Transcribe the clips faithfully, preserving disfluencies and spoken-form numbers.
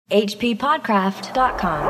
H P Podcraft dot com.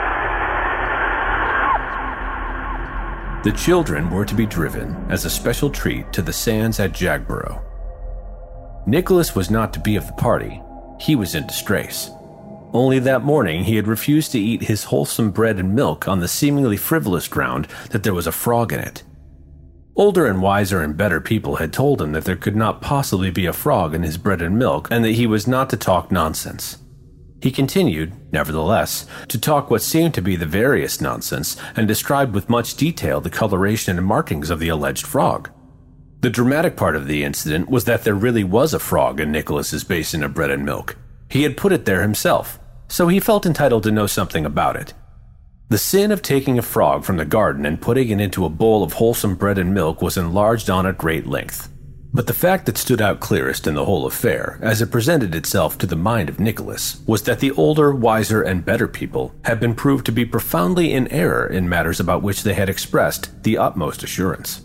The children were to be driven as a special treat to the sands at Jagborough. Nicholas was not to be of the party. He was in disgrace. Only that morning he had refused to eat his wholesome bread and milk on the seemingly frivolous ground that there was a frog in it. Older and wiser and better people had told him that there could not possibly be a frog in his bread and milk and that he was not to talk nonsense. He continued, nevertheless, to talk what seemed to be the veriest nonsense and described with much detail the coloration and markings of the alleged frog. The dramatic part of the incident was that there really was a frog in Nicholas's basin of bread and milk. He had put it there himself, so he felt entitled to know something about it. The sin of taking a frog from the garden and putting it into a bowl of wholesome bread and milk was enlarged on at great length. But the fact that stood out clearest in the whole affair, as it presented itself to the mind of Nicholas, was that the older, wiser, and better people had been proved to be profoundly in error in matters about which they had expressed the utmost assurance.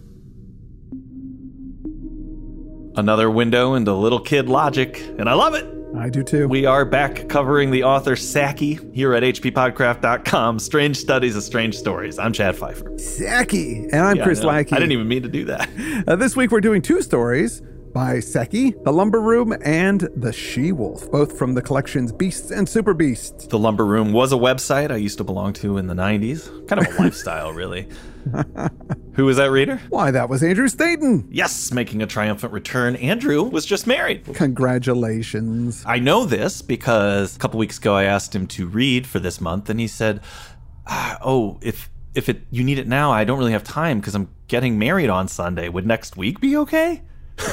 Another window into little kid logic, and I love it! I do too. We are back covering the author Saki here at H P Podcraft dot com. Strange Studies of Strange Stories. I'm Chad Pfeiffer. Saki. And I'm yeah, Chris I Lackey. I didn't even mean to do that. Uh, this week we're doing two stories by Saki, The Lumber Room and The She-Wolf, both from the collections Beasts and Super Beasts. The Lumber Room was a website I used to belong to in the nineties. Kind of a lifestyle, really. Who was that reader? Why, that was Andrew Staten. Yes, making a triumphant return. Andrew was just married. Congratulations. I know this because a couple weeks ago I asked him to read for this month, and he said, ah, oh, if if it you need it now, I don't really have time because I'm getting married on Sunday. Would next week be okay?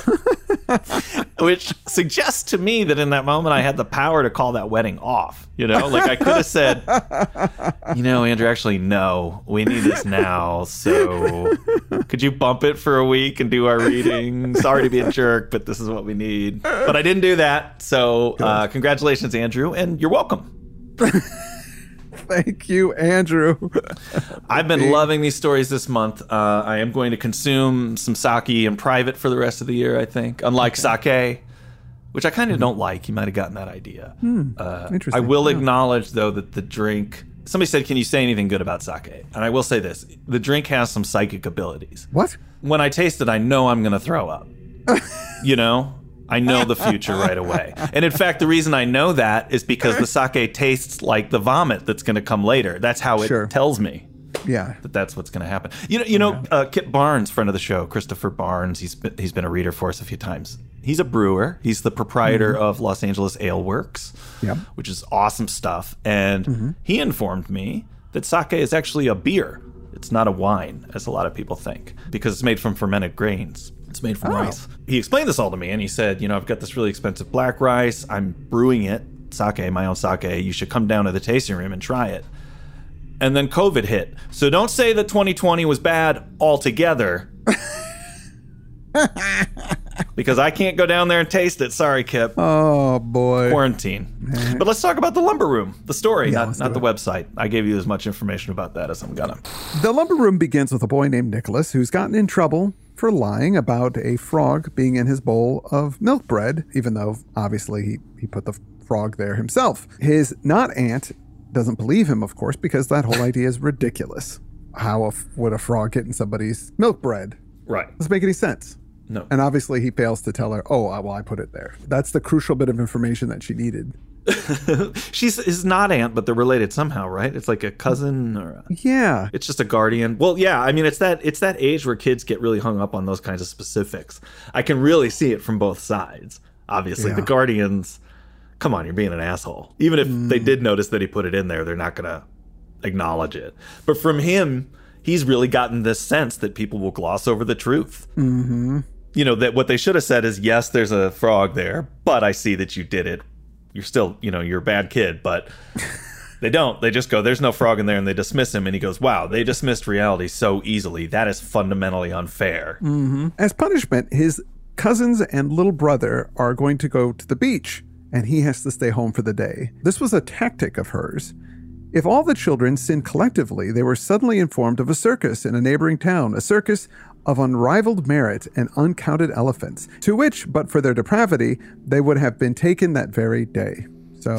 Which suggests to me that in that moment I had the power to call that wedding off. You know, like I could have said, you know, Andrew, actually, no, we need this now. So could you bump it for a week and do our reading? Sorry to be a jerk, but this is what we need. But I didn't do that. So uh, congratulations, Andrew, and you're welcome. Thank you, Andrew. I've been loving these stories this month. Uh, I am going to consume some sake in private for the rest of the year, I think. Unlike okay. sake, which I kind of mm-hmm. don't like. You might have gotten that idea. Hmm. Uh, Interesting. I will yeah. acknowledge, though, that the drink... Somebody said, can you say anything good about sake? And I will say this. The drink has some psychic abilities. What? When I taste it, I know I'm going to throw up. You know? I know the future right away. And in fact, the reason I know that is because the sake tastes like the vomit that's going to come later. That's how it sure. tells me. Yeah. That that's what's going to happen. You know, you know, uh, Kit Barnes, friend of the show, Christopher Barnes, he's been, he's been a reader for us a few times. He's a brewer. He's the proprietor mm-hmm. of Los Angeles Ale Works, yep. which is awesome stuff. And mm-hmm. he informed me that sake is actually a beer. It's not a wine, as a lot of people think, because it's made from fermented grains. It's made from oh. rice. He explained this all to me, and he said, you know, I've got this really expensive black rice. I'm brewing it, sake, my own sake. You should come down to the tasting room and try it. And then COVID hit. So don't say that twenty twenty was bad altogether. Because I can't go down there and taste it. Sorry, Kip. Oh, boy. Quarantine. But let's talk about The Lumber Room, the story, yeah, not, not the website. I gave you as much information about that as I'm gonna. The Lumber Room begins with a boy named Nicholas who's gotten in trouble for lying about a frog being in his bowl of milk bread, even though obviously he, he put the frog there himself. His not aunt doesn't believe him, of course, because that whole idea is ridiculous. How a, would a frog get in somebody's milk bread? Right. Doesn't make any sense. No. And obviously he fails to tell her, oh, well, I put it there. That's the crucial bit of information that she needed. She's his not aunt, but they're related somehow, right? It's like a cousin or a, yeah. It's just a guardian. Well, yeah, I mean, it's that it's that age where kids get really hung up on those kinds of specifics. I can really see it from both sides. Obviously, yeah. The guardians, come on, you're being an asshole. Even if mm. they did notice that he put it in there, they're not going to acknowledge it. But from him, he's really gotten this sense that people will gloss over the truth. Mm-hmm. You know, that what they should have said is, yes, there's a frog there, but I see that you did it. You're still, you know, you're a bad kid, but they don't. They just go, there's no frog in there, and they dismiss him. And he goes, wow, they dismissed reality so easily. That is fundamentally unfair. Mm-hmm. As punishment, his cousins and little brother are going to go to the beach, and he has to stay home for the day. This was a tactic of hers. If all the children sinned collectively, they were suddenly informed of a circus in a neighboring town, a circus of unrivaled merit and uncounted elephants, to which, but for their depravity, they would have been taken that very day. So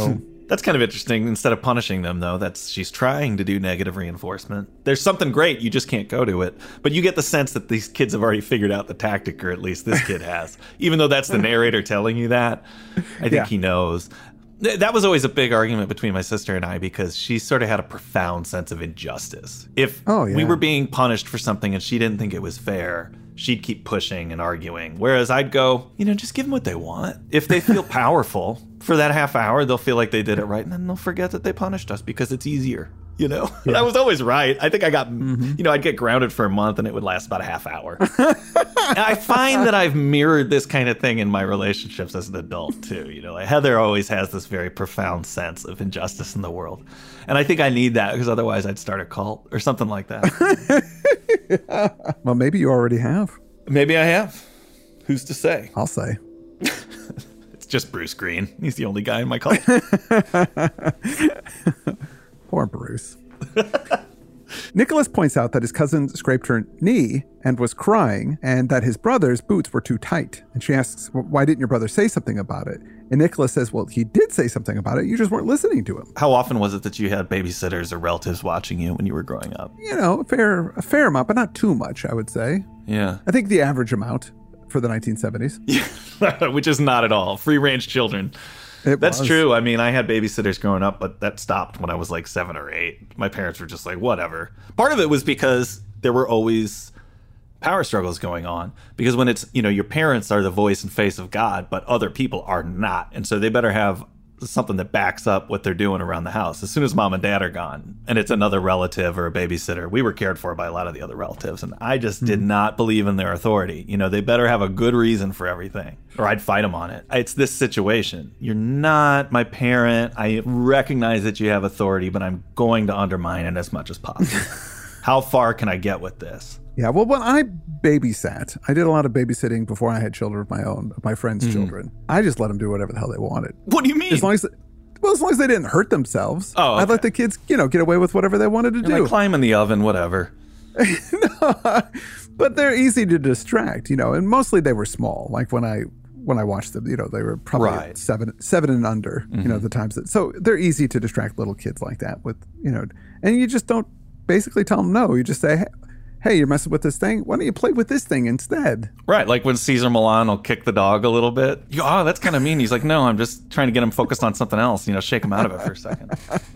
That's kind of interesting. Instead of punishing them, though, that's she's trying to do negative reinforcement. There's something great. You just can't go to it. But you get the sense that these kids have already figured out the tactic, or at least this kid has. Even though that's the narrator telling you that, I think yeah. he knows. That was always a big argument between my sister and I, because she sort of had a profound sense of injustice. If oh, yeah. we were being punished for something and she didn't think it was fair, she'd keep pushing and arguing. Whereas I'd go, you know, just give them what they want. If they feel powerful for that half hour, they'll feel like they did it right, and then they'll forget that they punished us because it's easier. You know, yeah. I was always right. I think I got, mm-hmm. you know, I'd get grounded for a month and it would last about a half hour. I find that I've mirrored this kind of thing in my relationships as an adult, too. You know, like Heather always has this very profound sense of injustice in the world. And I think I need that, because otherwise I'd start a cult or something like that. Well, maybe you already have. Maybe I have. Who's to say? I'll say. It's just Bruce Green. He's the only guy in my cult. Poor Bruce. Nicholas points out that his cousin scraped her knee and was crying, and that his brother's boots were too tight. And she asks, well, why didn't your brother say something about it? And Nicholas says, well, he did say something about it. You just weren't listening to him. How often was it that you had babysitters or relatives watching you when you were growing up? You know, a fair, a fair amount, but not too much, I would say. Yeah. I think the average amount for the nineteen seventies. Yeah, which is not at all. Free-range children. It That's was. true. I mean, I had babysitters growing up, but that stopped when I was like seven or eight. My parents were just like, whatever. Part of it was because there were always power struggles going on. Because when it's, you know, your parents are the voice and face of God, but other people are not. And so they better have something that backs up what they're doing around the house. As soon as mom and dad are gone and it's another relative or a babysitter, we were cared for by a lot of the other relatives. And I just mm-hmm. did not believe in their authority. You know, they better have a good reason for everything, or I'd fight them on it. It's this situation. You're not my parent. I recognize that you have authority, but I'm going to undermine it as much as possible. How far can I get with this? Yeah, well, when I babysat, I did a lot of babysitting before I had children of my own, of my friends' mm-hmm. children. I just let them do whatever the hell they wanted. What do you mean? As long as, they, well, as long as they didn't hurt themselves. Oh, okay. I'd let the kids, you know, get away with whatever they wanted to You're do. Like climb in the oven, whatever. No, but they're easy to distract, you know, and mostly they were small. Like when I when I watched them, you know, they were probably right. seven seven and under, mm-hmm. you know, the times that, so they're easy to distract little kids like that with, you know, and you just don't basically tell them no. You just say, hey, hey, you're messing with this thing? Why don't you play with this thing instead? Right, like when Cesar Millan will kick the dog a little bit. You go, oh, that's kind of mean. He's like, no, I'm just trying to get him focused on something else. You know, shake him out of it for a second.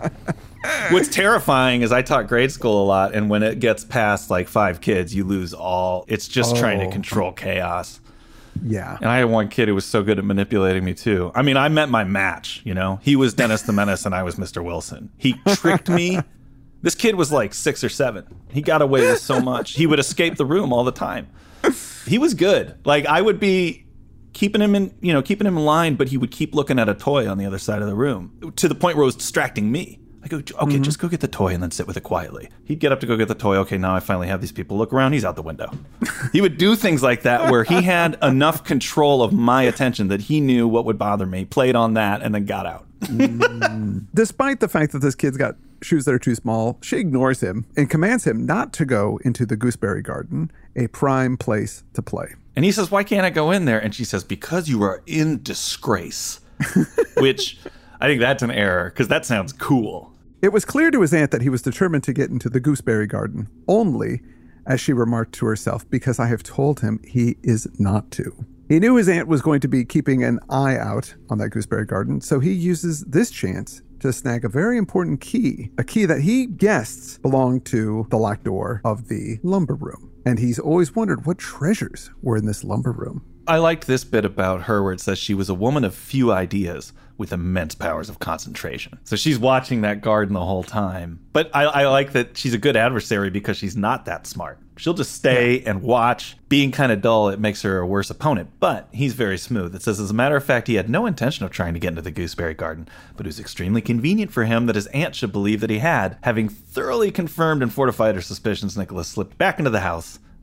What's terrifying is I taught grade school a lot, and when it gets past like five kids, you lose all. It's just oh. trying to control chaos. Yeah. And I had one kid who was so good at manipulating me, too. I mean, I met my match, you know? He was Dennis the Menace, and I was Mister Wilson. He tricked me. This kid was like six or seven. He got away with so much. He would escape the room all the time. He was good. Like, I would be keeping him in, you know, keeping him in line, but he would keep looking at a toy on the other side of the room to the point where it was distracting me. I go, okay, mm-hmm. just go get the toy and then sit with it quietly. He'd get up to go get the toy. Okay, now I finally have these people. Look around. He's out the window. He would do things like that where he had enough control of my attention that he knew what would bother me, played on that, and then got out. mm. Despite the fact that this kid's got shoes that are too small, she ignores him and commands him not to go into the gooseberry garden, a prime place to play. And he says, why can't I go in there? And she says, because you are in disgrace, which I think that's an error because that sounds cool. It was clear to his aunt that he was determined to get into the gooseberry garden, only, as she remarked to herself, because I have told him he is not to. He knew his aunt was going to be keeping an eye out on that gooseberry garden, so he uses this chance to snag a very important key, a key that he guessed belonged to the locked door of the lumber room. And he's always wondered what treasures were in this lumber room. I liked this bit about her where it says she was a woman of few ideas with immense powers of concentration. So she's watching that garden the whole time. But I, I like that she's a good adversary because she's not that smart. She'll just stay yeah. and watch. Being kind of dull, it makes her a worse opponent. But he's very smooth. It says, as a matter of fact, he had no intention of trying to get into the gooseberry garden, but it was extremely convenient for him that his aunt should believe that he had. Having thoroughly confirmed and fortified her suspicions, Nicholas slipped back into the house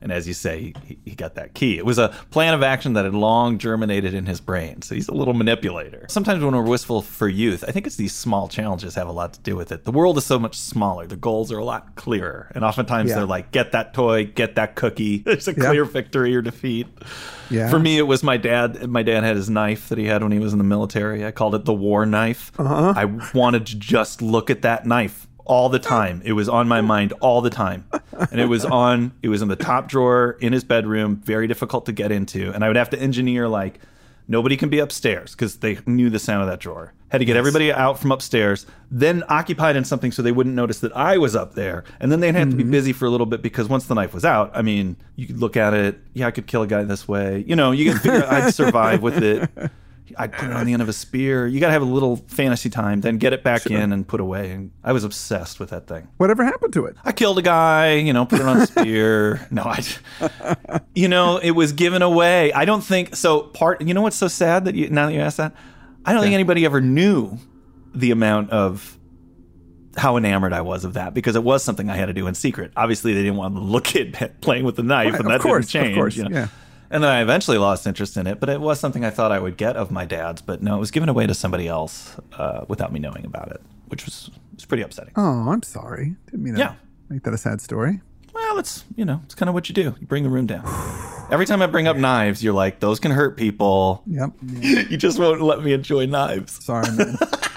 And as you say, he, he got that key. It was a plan of action that had long germinated in his brain. So he's a little manipulator. Sometimes when we're wistful for youth, I think it's these small challenges have a lot to do with it. The world is so much smaller. The goals are a lot clearer. And oftentimes yeah. they're like, get that toy, get that cookie. There's a clear yeah. victory or defeat. Yeah. For me, it was my dad. My dad had his knife that he had when he was in the military. I called it the war knife. Uh-huh. I wanted to just look at that knife all the time. It was on my mind all the time. And it was on, it was in the top drawer in his bedroom, very difficult to get into. And I would have to engineer like, nobody can be upstairs because they knew the sound of that drawer. Had to get everybody out from upstairs, then occupied in something so they wouldn't notice that I was up there. And then they'd have mm-hmm. to be busy for a little bit because once the knife was out, I mean, you could look at it. Yeah, I could kill a guy this way. You know, you can figure out I'd survive with it. I'd put it on the end of a spear. You got to have a little fantasy time, then get it back sure. in and put away. And I was obsessed with that thing. Whatever happened to it? I killed a guy, you know, put it on a spear. No, I, you know, it was given away. I don't think, so part, you know what's so sad that you, now that you asked that? I don't yeah. think anybody ever knew the amount of how enamored I was of that because it was something I had to do in secret. Obviously, they didn't want the little kid playing with the knife, right, and that course, didn't change. Of course, you know? yeah. And then I eventually lost interest in it, but it was something I thought I would get of my dad's. But no, it was given away to somebody else uh, without me knowing about it, which was was pretty upsetting. Oh, I'm sorry. Didn't mean to yeah. make that a sad story. Well, it's, you know, it's kind of what you do. You bring the room down. Every time I bring up knives, you're like, those can hurt people. Yep. You just won't let me enjoy knives. Sorry, man.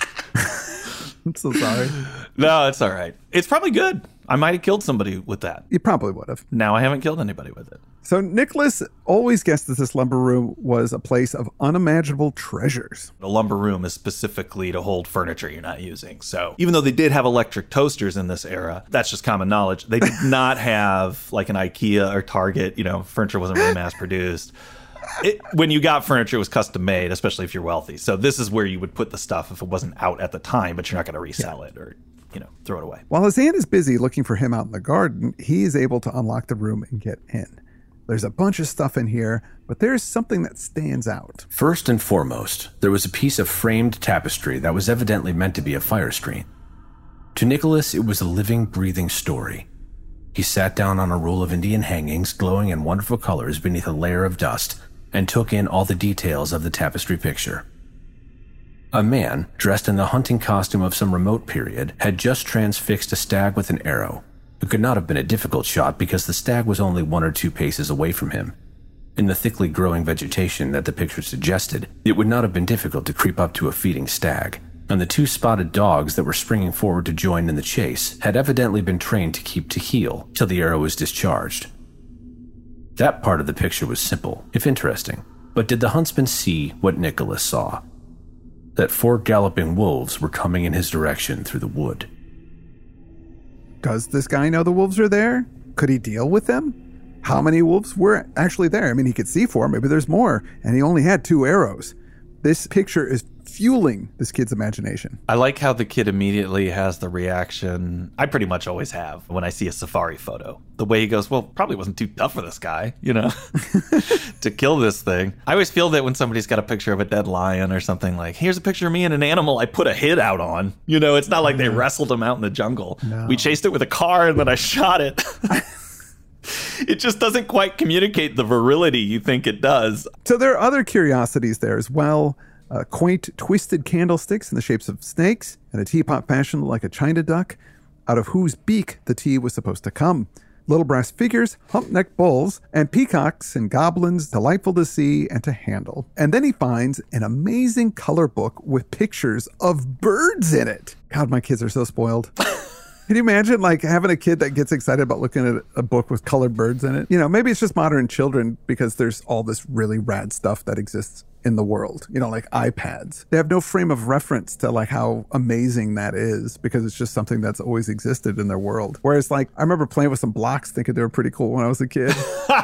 I'm so sorry. No, it's all right. It's probably good. I might have killed somebody with that. You probably would have. Now I haven't killed anybody with it. So Nicholas always guessed that this lumber room was a place of unimaginable treasures. A lumber room is specifically to hold furniture you're not using. So even though they did have electric toasters in this era, that's just common knowledge. They did not have like an IKEA or Target. You know, furniture wasn't really mass produced. It, when you got furniture, it was custom made, especially if you're wealthy. So this is where you would put the stuff if it wasn't out at the time, but you're not going to resell yeah. it or, you know, throw it away. While his aunt is busy looking for him out in the garden, he is able to unlock the room and get in. There's a bunch of stuff in here, but there's something that stands out. First and foremost, there was a piece of framed tapestry that was evidently meant to be a fire screen. To Nicholas, it was a living, breathing story. He sat down on a roll of Indian hangings glowing in wonderful colors beneath a layer of dust and took in all the details of the tapestry picture. A man, dressed in the hunting costume of some remote period, had just transfixed a stag with an arrow. It could not have been a difficult shot because the stag was only one or two paces away from him. In the thickly growing vegetation that the picture suggested, it would not have been difficult to creep up to a feeding stag, and the two spotted dogs that were springing forward to join in the chase had evidently been trained to keep to heel till the arrow was discharged. That part of the picture was simple, if interesting, but did the huntsman see what Nicholas saw? That four galloping wolves were coming in his direction through the wood. Does this guy know the wolves are there? Could he deal with them? How many wolves were actually there? I mean, he could see four, maybe there's more, and he only had two arrows. This picture is fueling this kid's imagination. I like how the kid immediately has the reaction I pretty much always have when I see a safari photo. The way he goes, well, probably wasn't too tough for this guy, you know, to kill this thing. I always feel that when somebody's got a picture of a dead lion or something, like, here's a picture of me and an animal I put a hit out on. You know, it's not like they wrestled him out in the jungle. No. We chased it with a car and then I shot it. It just doesn't quite communicate the virility you think it does. So there are other curiosities there as well. Uh, quaint twisted candlesticks in the shapes of snakes and a teapot fashioned like a china duck, out of whose beak the tea was supposed to come. Little brass figures, hump-necked bulls, and peacocks and goblins delightful to see and to handle. And then he finds an amazing color book with pictures of birds in it. God, my kids are so spoiled. Can you imagine like having a kid that gets excited about looking at a book with colored birds in it? You know, maybe it's just modern children because there's all this really rad stuff that exists in the world, you know, like iPads. They have no frame of reference to like how amazing that is because it's just something that's always existed in their world. Whereas like, I remember playing with some blocks thinking they were pretty cool when I was a kid.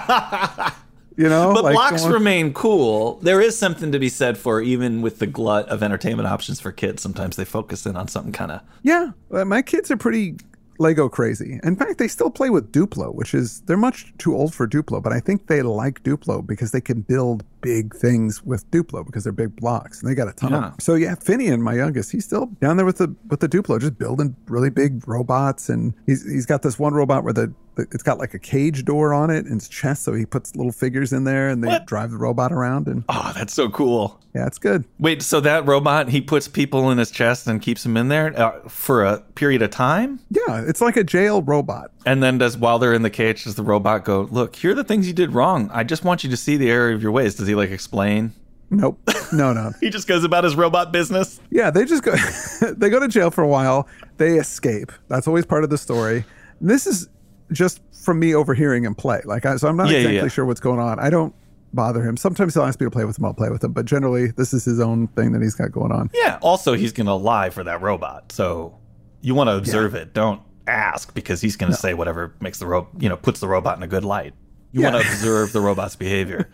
You know, but like blocks going... remain cool. There is something to be said for even with the glut of entertainment options for kids. Sometimes they focus in on something kind of. Yeah, my kids are pretty Lego crazy. In fact, they still play with Duplo, which is, they're much too old for Duplo, but I think they like Duplo because they can build big things with Duplo because they're big blocks and they got a ton yeah. of them. So yeah, Finian, my youngest, he's still down there with the with the Duplo, just building really big robots. And he's he's got this one robot where the it's got like a cage door on it in his chest, so he puts little figures in there and they What? drive the robot around. And Oh, that's so cool. yeah, it's good. Wait, so that robot, he puts people in his chest and keeps them in there uh, for a period of time? Yeah, it's like a jail robot. And then does, while they're in the cage, does the robot go, look, here are the things you did wrong. I just want you to see the error of your ways. Does he like explain? Nope. No, no. He just goes about his robot business? Yeah, they just go, they go to jail for a while. They escape. That's always part of the story. This is just from me overhearing him play. Like, I, so I'm not Yeah, yeah, exactly yeah. sure what's going on. I don't bother him. Sometimes he'll ask me to play with him. I'll play with him. But generally, this is his own thing that he's got going on. Yeah. Also, he's going to lie for that robot. So you want to observe it. Don't ask, because he's going to say whatever makes the ro- you know, puts the robot in a good light. You Yeah. want to observe the robot's behavior.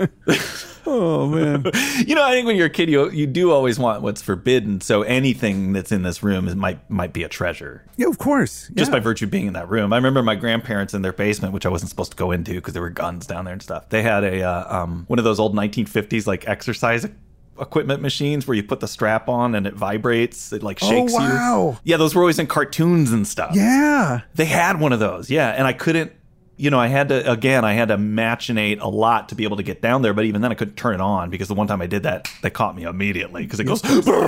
Oh, man. You know, I think when you're a kid, you you do always want what's forbidden. So anything that's in this room is, might might be a treasure, Yeah, of course. just Yeah. by virtue of being in that room. I remember my grandparents in their basement, which I wasn't supposed to go into because there were guns down there and stuff. They had a uh, um, one of those old nineteen fifties like exercise equipment machines where you put the strap on and it vibrates. It like shakes Oh, wow. you. Yeah, those were always in cartoons and stuff. Yeah. They had one of those, yeah, and I couldn't, you know, I had to, again, I had to machinate a lot to be able to get down there, but even then I couldn't turn it on because the one time I did that, they caught me immediately because it goes,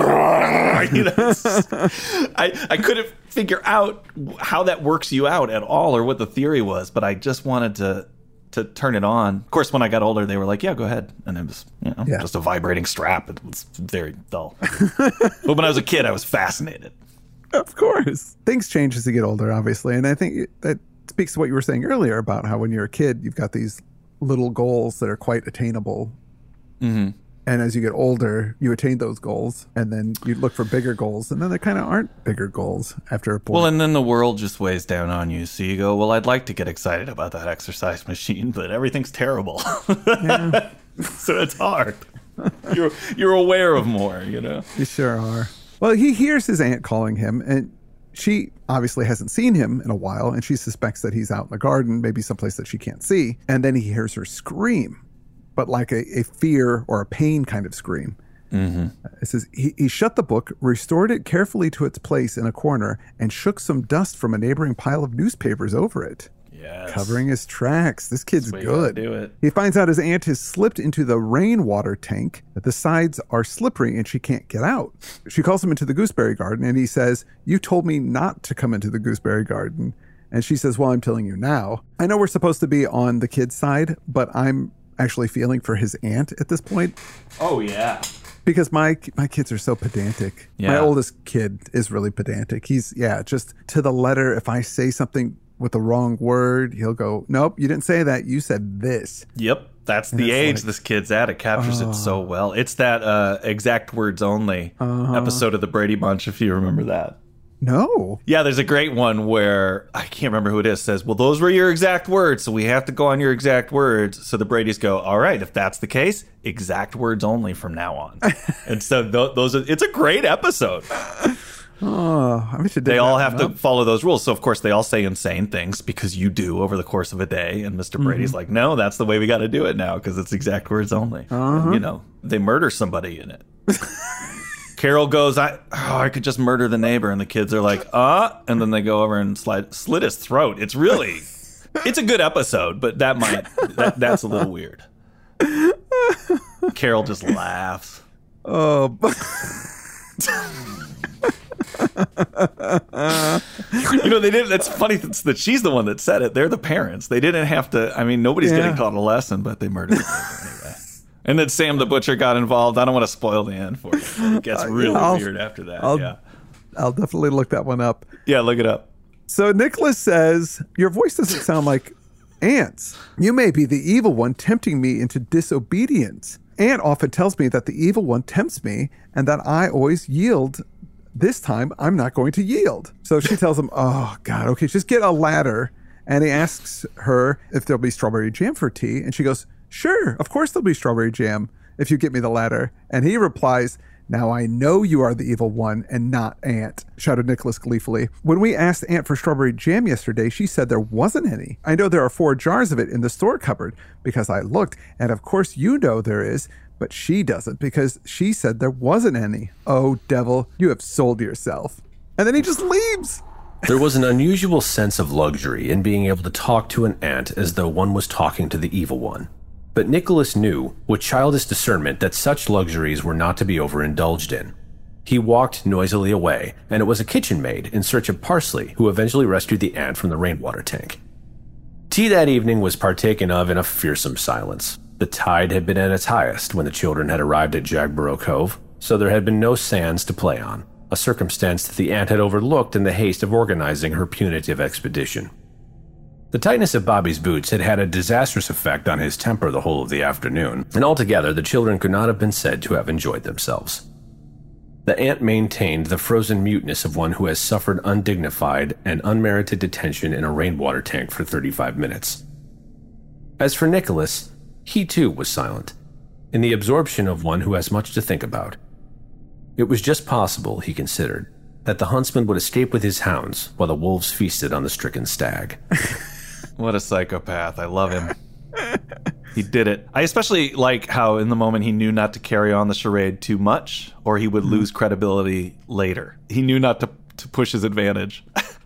you know, it's just- I, I couldn't figure out how that works you out at all or what the theory was, but I just wanted to to turn it on. Of course, when I got older, they were like, yeah, go ahead. And it was, you know, Yeah. just a vibrating strap. It was very dull. But when I was a kid, I was fascinated. Of course. Things change as you get older, obviously. And I think that speaks to what you were saying earlier about how when you're a kid, you've got these little goals that are quite attainable. Mm-hmm. And as you get older, you attain those goals. And then you look for bigger goals. And then they kind of aren't bigger goals after a point. Well, and then the world just weighs down on you. So you go, well, I'd like to get excited about that exercise machine, but everything's terrible. Yeah. So it's hard. You're you're aware of more, you know? You sure are. Well, he hears his aunt calling him, and she obviously hasn't seen him in a while, and she suspects that he's out in the garden, maybe someplace that she can't see. And then he hears her scream, but like a, a fear or a pain kind of scream. Mm-hmm. It says, he, he shut the book, restored it carefully to its place in a corner, and shook some dust from a neighboring pile of newspapers over it. Yes. Covering his tracks. This kid's That's the way you gotta good. do it. He finds out his aunt has slipped into the rainwater tank, that the sides are slippery and she can't get out. She calls him into the gooseberry garden and he says, you told me not to come into the gooseberry garden. And she says, well, I'm telling you now. I know we're supposed to be on the kid's side, but I'm actually feeling for his aunt at this point Oh, yeah. because my my kids are so pedantic. My Yeah. oldest kid is really pedantic. He's, yeah, just to the letter. If I say something with the wrong word, he'll go, nope, you didn't say that. You said this. Yep. That's the it's age like- this kid's at. It captures it so well. It's that uh, exact words only episode of the Brady Bunch, if you remember that. No. Yeah, there's a great one where I can't remember who it is, says, well, those were your exact words, so we have to go on your exact words. So the Bradys go, all right, if that's the case, exact words only from now on. And so th- those are, it's a great episode. Oh, I wish I did They all that have one to up. follow those rules. So, of course, they all say insane things because you do over the course of a day. And Mister Brady's like, no, that's the way we got to do it now because it's exact words only. And, you know, they murder somebody in it. Carol goes, I oh, I could just murder the neighbor. And the kids are like, uh, and then they go over and slide, slit his throat. It's really, it's a good episode, but that might, that, that's a little weird. Carol just laughs. Oh, but- You know, they didn't. That's funny that's, that she's the one that said it. They're the parents. They didn't have to. I mean, nobody's Yeah. getting taught a lesson, but they murdered her anyway. And then Sam the Butcher got involved. I don't want to spoil the end for you. But it gets really I'll- weird after that. I'll- yeah. I'll definitely look that one up. Yeah, look it up. So Nicholas says, your voice doesn't sound like Aunt's. You may be the evil one tempting me into disobedience. Aunt often tells me that the evil one tempts me and that I always yield. This time, I'm not going to yield. So she tells him, oh, God, okay, just get a ladder. And he asks her if there'll be strawberry jam for tea. And she goes, sure, of course there'll be strawberry jam if you get me the ladder. And he replies, now I know you are the evil one and not Aunt, shouted Nicholas gleefully. When we asked Aunt for strawberry jam yesterday, she said there wasn't any. I know there are four jars of it in the store cupboard because I looked. And of course you know there is. But she doesn't because she said there wasn't any. Oh, devil, you have sold yourself. And then he just leaves. There was an unusual sense of luxury in being able to talk to an ant as though one was talking to the evil one. But Nicholas knew, with childish discernment, that such luxuries were not to be overindulged in. He walked noisily away, and it was a kitchen maid in search of Parsley who eventually rescued the ant from the rainwater tank. Tea that evening was partaken of in a fearsome silence. The tide had been at its highest when the children had arrived at Jagborough Cove, so there had been no sands to play on, a circumstance that the ant had overlooked in the haste of organizing her punitive expedition. The tightness of Bobby's boots had had a disastrous effect on his temper the whole of the afternoon, and altogether the children could not have been said to have enjoyed themselves. The ant maintained the frozen muteness of one who has suffered undignified and unmerited detention in a rainwater tank for thirty-five minutes. As for Nicholas, he too was silent, in the absorption of one who has much to think about. It was just possible, he considered, that the huntsman would escape with his hounds while the wolves feasted on the stricken stag. What a psychopath. I love him. He did it. I especially like how in the moment he knew not to carry on the charade too much, or he would lose credibility later. He knew not to, to push his advantage.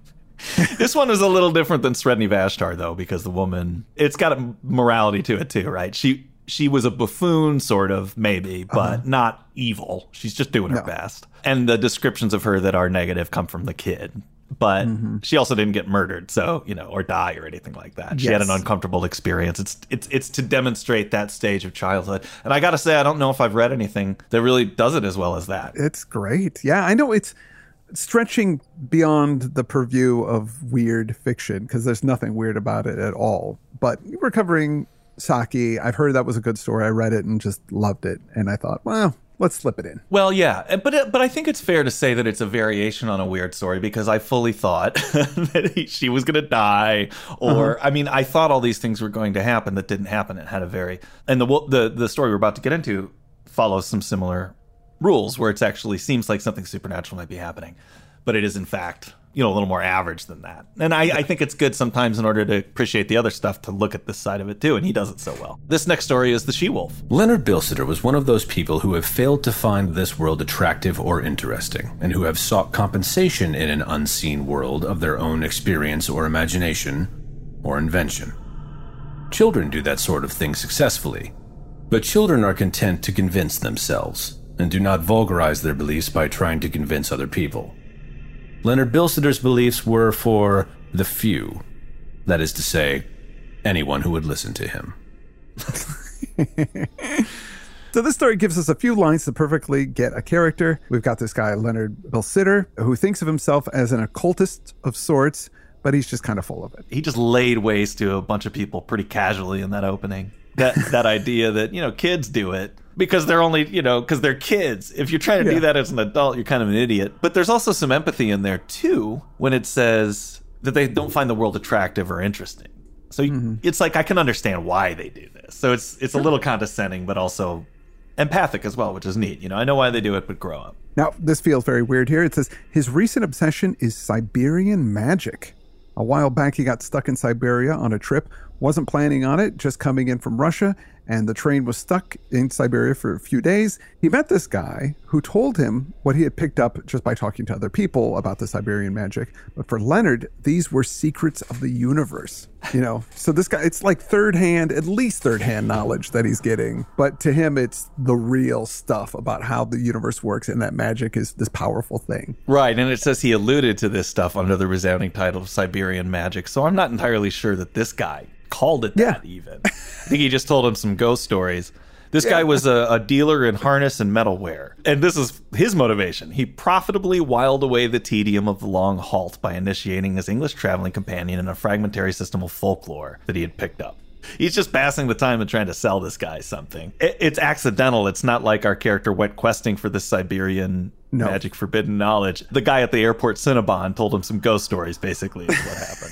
This one was a little different than Sredni Vashtar, though, because the woman, it's got a morality to it, too, right? She she was a buffoon, sort of, maybe, but uh-huh. not evil. She's just doing no. her best. And the descriptions of her that are negative come from the kid. But mm-hmm. she also didn't get murdered, so, you know, or die or anything like that. She yes. had an uncomfortable experience. It's it's it's to demonstrate that stage of childhood. And I got to say, I don't know if I've read anything that really does it as well as that. It's great. Yeah, I know it's stretching beyond the purview of weird fiction, because there's nothing weird about it at all. But we're covering Saki. I've heard that was a good story. I read it and just loved it. And I thought, well, let's slip it in. Well, yeah, but but I think it's fair to say that it's a variation on a weird story, because I fully thought that he, she was going to die, or uh-huh. I mean, I thought all these things were going to happen that didn't happen. It had a very and the the the story we're about to get into follows some similar rules, where it actually seems like something supernatural might be happening, but it is in fact, you know, a little more average than that. And I, I think it's good sometimes, in order to appreciate the other stuff, to look at this side of it too, and he does it so well. This next story is The She-Wolf. Leonard Bilsiter was one of those people who have failed to find this world attractive or interesting, and who have sought compensation in an unseen world of their own experience or imagination or invention. Children do that sort of thing successfully, but children are content to convince themselves, and do not vulgarize their beliefs by trying to convince other people. Leonard Bilsiter's beliefs were for the few, that is to say, anyone who would listen to him. So this story gives us a few lines to perfectly get a character. We've got this guy, Leonard Bilsiter, who thinks of himself as an occultist of sorts, but he's just kind of full of it. He just laid waste to a bunch of people pretty casually in that opening. That that idea that, you know, kids do it because they're only, you know, because they're kids. If you're trying to yeah. do that as an adult, you're kind of an idiot. But there's also some empathy in there, too, when it says that they don't find the world attractive or interesting. So mm-hmm. it's like, I can understand why they do this. So it's it's a little condescending, but also empathic as well, which is neat. You know, I know why they do it, but grow up. Now, this feels very weird here. It says, his recent obsession is Siberian magic. A while back, he got stuck in Siberia on a trip. Wasn't planning on it, just coming in from Russia, and the train was stuck in Siberia for a few days. He met this guy who told him what he had picked up just by talking to other people about the Siberian magic. But for Leonard, these were secrets of the universe. You know, so this guy, it's like third hand, at least third hand knowledge that he's getting. But to him, it's the real stuff about how the universe works, and that magic is this powerful thing. Right, and it says he alluded to this stuff under the resounding title of Siberian magic. So I'm not entirely sure that this guy called it that yeah. even. I think he just told him some ghost stories. This yeah. guy was a, a dealer in harness and metalware. And this is his motivation. He profitably whiled away the tedium of the long halt by initiating his English traveling companion in a fragmentary system of folklore that he had picked up. He's just passing the time and trying to sell this guy something. It, it's accidental. It's not like our character went questing for this Siberian no. magic forbidden knowledge. The guy at the airport Cinnabon told him some ghost stories, basically, is what happened.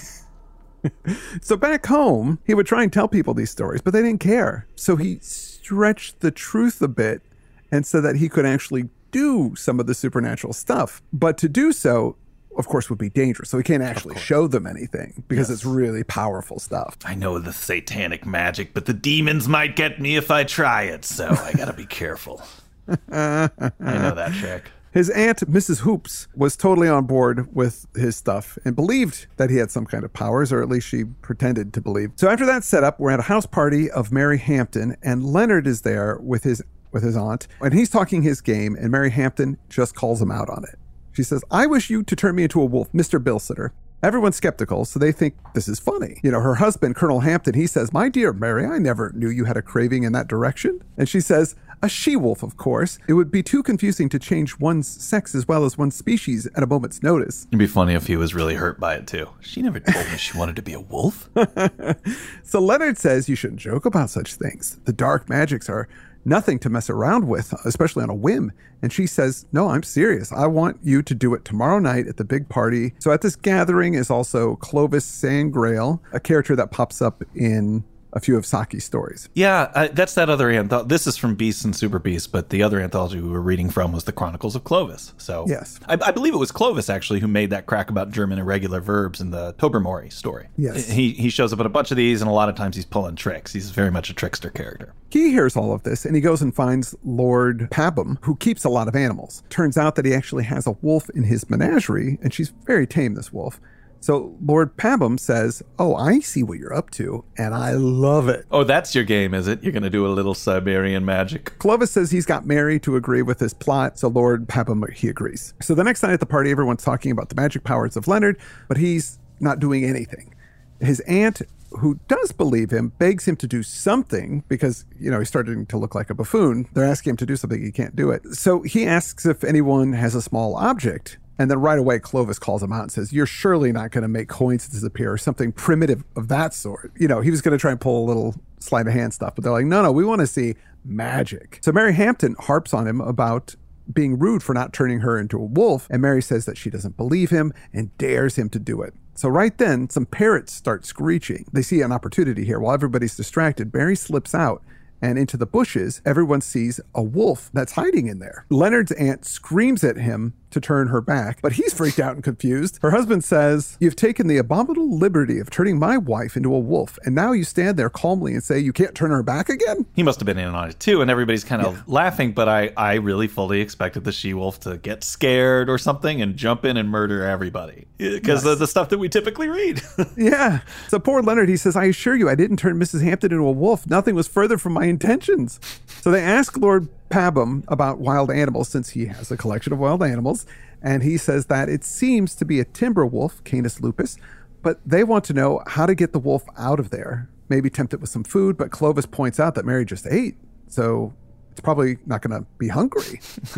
So back home, he would try and tell people these stories, but they didn't care. So he stretched the truth a bit and said that he could actually do some of the supernatural stuff. But to do so, of course, would be dangerous. So he can't actually show them anything because yes. it's really powerful stuff. I know the satanic magic, but the demons might get me if I try it. So I got to be careful. I know that trick. His aunt, Missus Hoops, was totally on board with his stuff and believed that he had some kind of powers, or at least she pretended to believe. So after that setup, we're at a house party of Mary Hampton, and Leonard is there with his with his aunt, and he's talking his game, and Mary Hampton just calls him out on it. She says, "I wish you to turn me into a wolf, Mister Bilsiter." Everyone's skeptical, so they think this is funny. You know, her husband, Colonel Hampton, he says, "My dear Mary, I never knew you had a craving in that direction." And she says, "A she-wolf, of course. It would be too confusing to change one's sex as well as one's species at a moment's notice." It'd be funny if he was really hurt by it, too. She never told me she wanted to be a wolf. So Leonard says you shouldn't joke about such things. The dark magics are nothing to mess around with, especially on a whim. And she says, "No, I'm serious. I want you to do it tomorrow night at the big party." So at this gathering is also Clovis Sangrail, a character that pops up in a few of Saki's stories. Yeah, uh, that's that other anthology. This is from Beasts and Super Beasts, but the other anthology we were reading from was the Chronicles of Clovis. So yes, I, I believe it was Clovis, actually, who made that crack about German irregular verbs in the Tobermory story. Yes. He, he shows up in a bunch of these, and a lot of times he's pulling tricks. He's very much a trickster character. He hears all of this, and he goes and finds Lord Pabham, who keeps a lot of animals. Turns out that he actually has a wolf in his menagerie, and she's very tame, this wolf. So Lord Pabham says, "Oh, I see what you're up to, and I love it." Oh, that's your game, is it? You're going to do a little Siberian magic? Clovis says he's got Mary to agree with his plot, so Lord Pabham, he agrees. So the next night at the party, everyone's talking about the magic powers of Leonard, but he's not doing anything. His aunt, who does believe him, begs him to do something because, you know, he's starting to look like a buffoon. They're asking him to do something, he can't do it. So he asks if anyone has a small object. And then right away, Clovis calls him out and says, "You're surely not going to make coins disappear or something primitive of that sort." You know, he was going to try and pull a little sleight of hand stuff, but they're like, no, no, we want to see magic. So Mary Hampton harps on him about being rude for not turning her into a wolf. And Mary says that she doesn't believe him and dares him to do it. So right then, some parrots start screeching. They see an opportunity here. While everybody's distracted, Mary slips out. And into the bushes, everyone sees a wolf that's hiding in there. Leonard's aunt screams at him to turn her back, but he's freaked out and confused. Her husband says, "You've taken the abominable liberty of turning my wife into a wolf, and now you stand there calmly and say you can't turn her back again?" He must have been in on it too, and everybody's kind of yeah. laughing, but I, I really fully expected the she-wolf to get scared or something and jump in and murder everybody, because yes. of the stuff that we typically read. Yeah. So poor Leonard, he says, "I assure you, I didn't turn Missus Hampton into a wolf. Nothing was further from my intentions." So they ask Lord Pabham about wild animals, since he has a collection of wild animals, and he says that it seems to be a timber wolf, Canis lupus, but they want to know how to get the wolf out of there. Maybe tempt it with some food, but Clovis points out that Mary just ate, so it's probably not going to be hungry.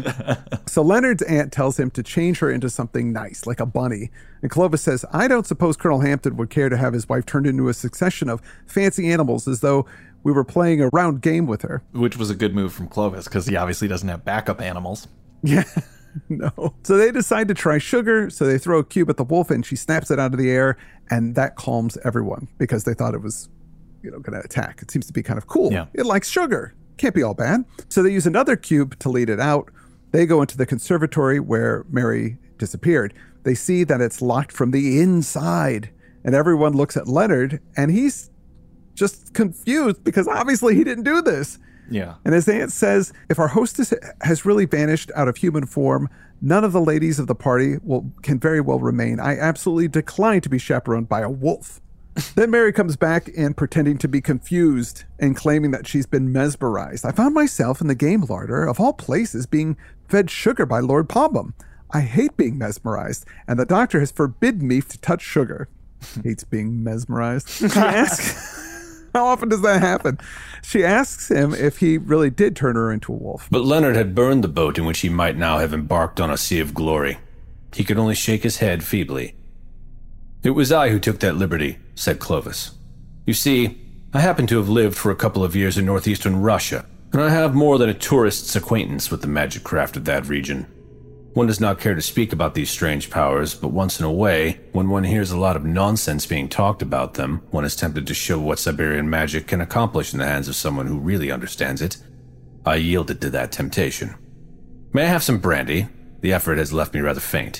So Leonard's aunt tells him to change her into something nice, like a bunny. And Clovis says, "I don't suppose Colonel Hampton would care to have his wife turned into a succession of fancy animals as though we were playing a round game with her." Which was a good move from Clovis, because he obviously doesn't have backup animals. Yeah, no. So they decide to try sugar, so they throw a cube at the wolf, and she snaps it out of the air, and that calms everyone, because they thought it was, you know, going to attack. It seems to be kind of cool. Yeah. It likes sugar. Can't be all bad. So they use another cube to lead it out. They go into the conservatory where Mary disappeared. They see that it's locked from the inside, and everyone looks at Leonard, and he's just confused because obviously he didn't do this. Yeah. And his aunt says, "If our hostess has really vanished out of human form, none of the ladies of the party will can very well remain. I absolutely decline to be chaperoned by a wolf." Then Mary comes back and pretending to be confused and claiming that she's been mesmerized. "I found myself in the game larder, of all places, being fed sugar by Lord Pabham. I hate being mesmerized, and the doctor has forbidden me to touch sugar." Hates being mesmerized. She asks... How often does that happen? She asks him if he really did turn her into a wolf. But Leonard had burned the boat in which he might now have embarked on a sea of glory. He could only shake his head feebly. "It was I who took that liberty," said Clovis. "You see, I happen to have lived for a couple of years in northeastern Russia, and I have more than a tourist's acquaintance with the magic craft of that region. One does not care to speak about these strange powers, but once in a way, when one hears a lot of nonsense being talked about them, one is tempted to show what Siberian magic can accomplish in the hands of someone who really understands it. I yielded to that temptation. May I have some brandy? The effort has left me rather faint."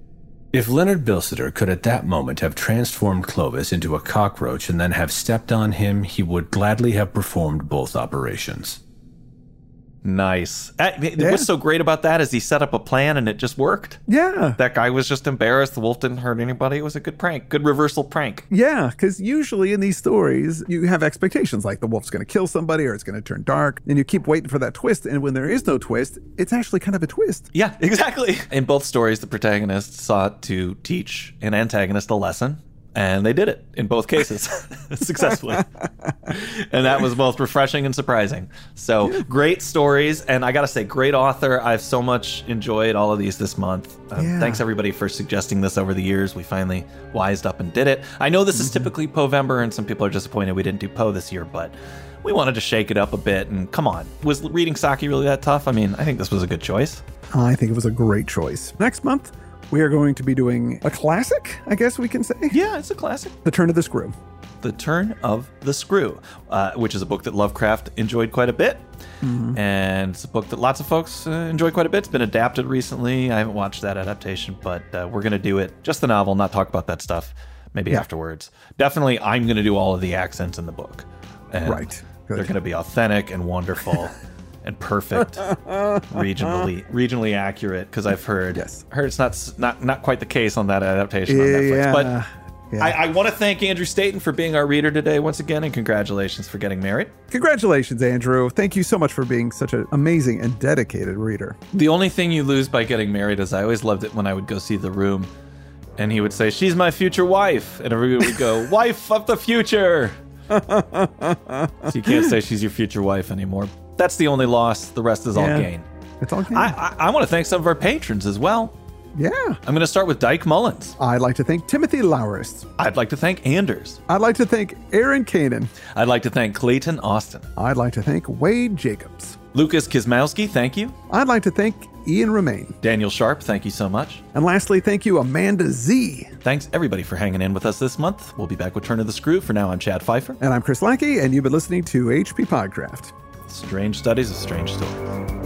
If Leonard Bilsiter could at that moment have transformed Clovis into a cockroach and then have stepped on him, he would gladly have performed both operations. Nice. Uh, Yeah. What's so great about that is he set up a plan and it just worked. Yeah. That guy was just embarrassed. The wolf didn't hurt anybody. It was a good prank. Good reversal prank. Yeah, because usually in these stories, you have expectations like the wolf's going to kill somebody or it's going to turn dark, and you keep waiting for that twist. And when there is no twist, it's actually kind of a twist. Yeah, exactly. In both stories, the protagonist sought to teach an antagonist a lesson, and they did it in both cases successfully. And that was both refreshing and surprising. So great stories. And I got to say, great author. I've so much enjoyed all of these this month. Um, Yeah. Thanks, everybody, for suggesting this over the years. We finally wised up and did it. I know this is typically Poe-vember, and some people are disappointed we didn't do Poe this year, but we wanted to shake it up a bit. And come on, was reading Saki really that tough? I mean, I think this was a good choice. I think it was a great choice. Next month, we are going to be doing a classic, I guess we can say. Yeah, it's a classic. The Turn of the Screw. The Turn of the Screw, uh, which is a book that Lovecraft enjoyed quite a bit. Mm-hmm. And it's a book that lots of folks uh, enjoy quite a bit. It's been adapted recently. I haven't watched that adaptation, but uh, we're going to do it, just the novel, not talk about that stuff, maybe Yeah. afterwards. Definitely, I'm going to do all of the accents in the book. And Right. Good. they're going to be authentic and wonderful. And perfect, regionally regionally accurate. Because I've heard, Yes. heard it's not s- not not quite the case on that adaptation on Netflix. Yeah. But Yeah. I, I want to thank Andrew Staten for being our reader today once again, and congratulations for getting married. Congratulations, Andrew. Thank you so much for being such an amazing and dedicated reader. The only thing you lose by getting married is I always loved it when I would go see The Room, and he would say, "She's my future wife," and everybody would go, "Wife of the future." So you can't say she's your future wife anymore. That's the only loss. The rest is all Yeah. gain. It's all good. I, I, I want to thank some of our patrons as well. Yeah. I'm going to start with Dyke Mullins. I'd like to thank Timothy Laurist. I'd like to thank Anders. I'd like to thank Aaron Kanan. I'd like to thank Clayton Austin. I'd like to thank Wade Jacobs. Lucas Kismowski, thank you. I'd like to thank Ian Romaine. Daniel Sharp, thank you so much. And lastly, thank you, Amanda Z. Thanks, everybody, for hanging in with us this month. We'll be back with Turn of the Screw. For now, I'm Chad Pfeiffer. And I'm Chris Lackey, and you've been listening to H P Podcraft. Strange Studies of Strange Stories.